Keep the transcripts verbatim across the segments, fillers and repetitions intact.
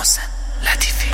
محسن لطیفی.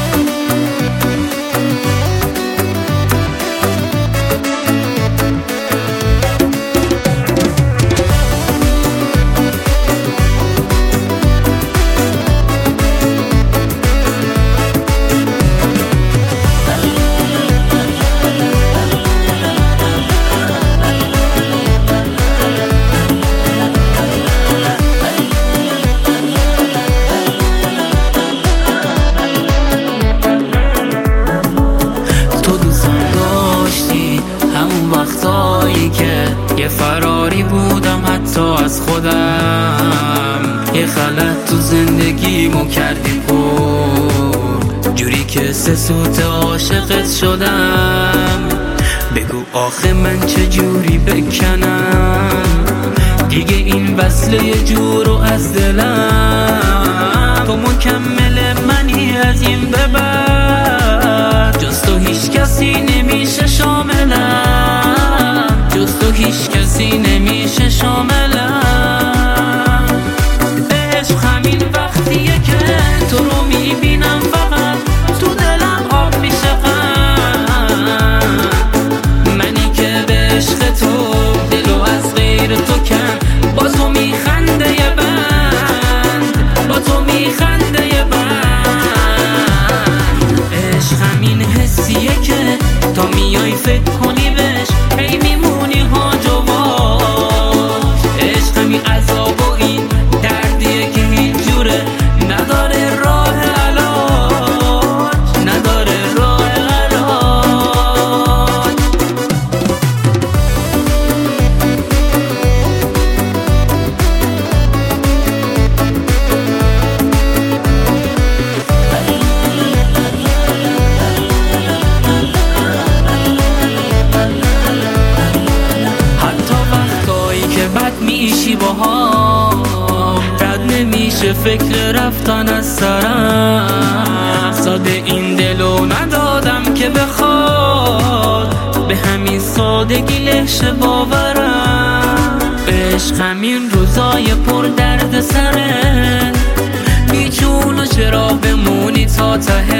وقتایی که یه فراری بودم حتی از خودم، یه غلط تو زندگیمو کردی پر، جوری که سه سوت عاشقت شدم. بگو آخه من چه جوری بکنم دیگه این وصله یه جورو از دلم. تو مکمل منی از این به بعد، جز تو هیچ کسی نمیشه شاملم، جز تو هیچ کسی نمیشه شاملم. عشق همین وقتیه که تو رو میبینم فقط تو دلم آب میشه غم. منی که به عشق تو دلو از غیر تو کن، با تو میخنده یه بند، با تو میخنده یه بند. عشق همین حسیه که تا میای فکر کنی بهش هی میمونی هاج و واج. عشق همین عذاب و این دردیه که هیچ جوره نداره راه علاج، نداره راه علاج. بد میشی با هم رد نمیشه فکر رفتن از سرم. ساده این دلو ندادم که بخواد، به همین سادگی لهشه باورم. عشق همین روزای پر درد سره، بیچون و چرا بمونی تا ته